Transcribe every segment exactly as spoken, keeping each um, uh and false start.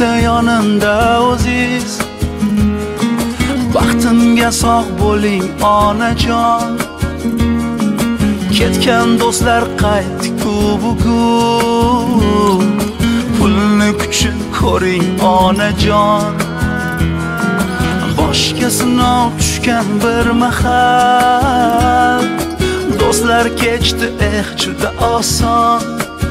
yo'qda yonimda o'ziz. Baxtimga sog' bo'ling onajon. Ketgan do'stlar qaytdi-ku bugun. Pulni kuchin ko'ring onajon. Boshga sinov tushgan bir mahal, do'stlar kechdi eh juda oson.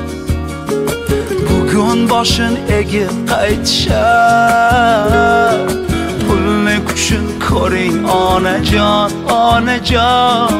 Bugun boshin egib qaytishar. Pulni kuchin ko'ring onajon, onajon.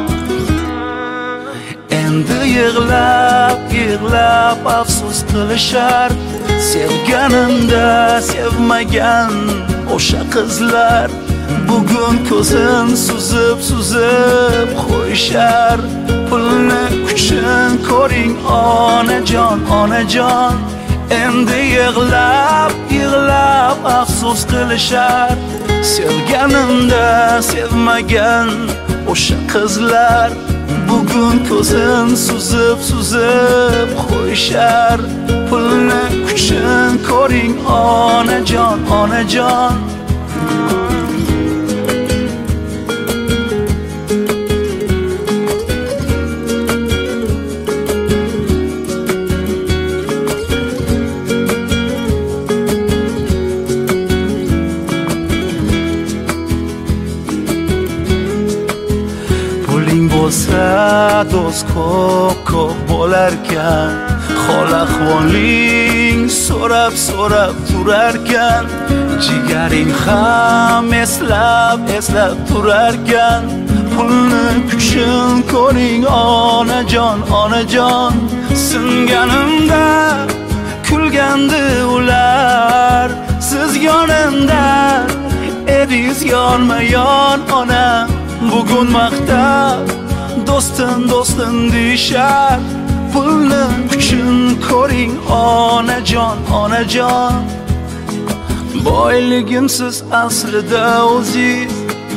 Endi yig'lab, yig'lab afsus qilishar. Sevganimda sevmagan o'sha qizlar bugun ko'zin suzib, suzib qo'yishar. Pulni kuchin ko'ring onajon, onajon. Endi yig'lab, yig'lab afsus qilishar. Sevganimda sevmagan o'sha qizlar bugun ko'zin suzib, suzib qo'yishar. Pulni kuchin ko'ring onajon, onajon. Puling bo'lsa do'st ko'p ko'p bo'larkan. Hol ahvoling so'rab so'rab turarkan. Jigaring ham eslab eslab turarkan. Pulni kuchin ko'ring onajon, onajon. Singanimda kulgandi ular. Siz yonimda edingiz yonma-yon onam. Bugun maqtab do'stim do'stim deyishar. Pulni kuchin ko'ring onajon, onajon. Boyligimsiz aslida o'ziz.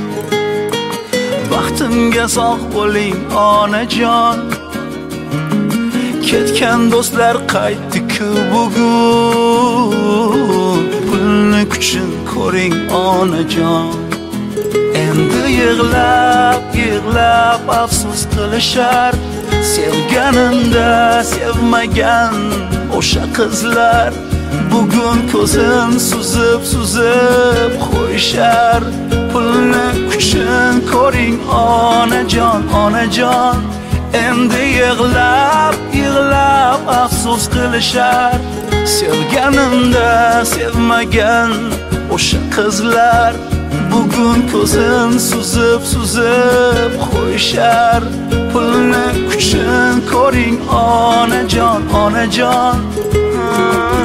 Baxtimga sog' bo'ling onajon. Ketgan do'stlar qaytdi-ku bugun. Pulni kuchin ko'ring onajon. Endi yig'lab, yig'lab afsus qilishar. Sevganimda sevmagan o'sha qizlar bugun ko'zin suzib, suzib qo'yishar. Pulni kuchin ko'ring onajon, onajon. Endi yig'lab, yig'lab afsus qilishar. Sevganimda sevmagan o'sha qizlar bugun ko'zin suzib, suzib qo'yishar. Pulni kuchin ko'ring onajon, onajon.